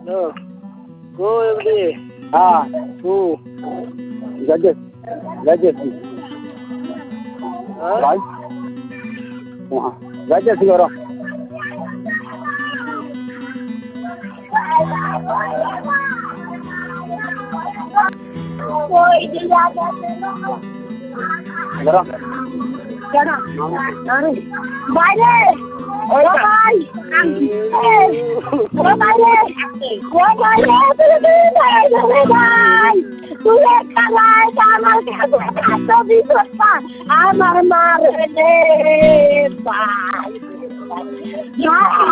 Loh, gue beli. Tuh. Gadget. Gadget. Hah? Right? Wah, gadget siguro. Siguro. বাইরে ও ভাই ও বাইরে ভাই তুই খালাই আমার কাছে এত বিপদ আমার মারে ভাই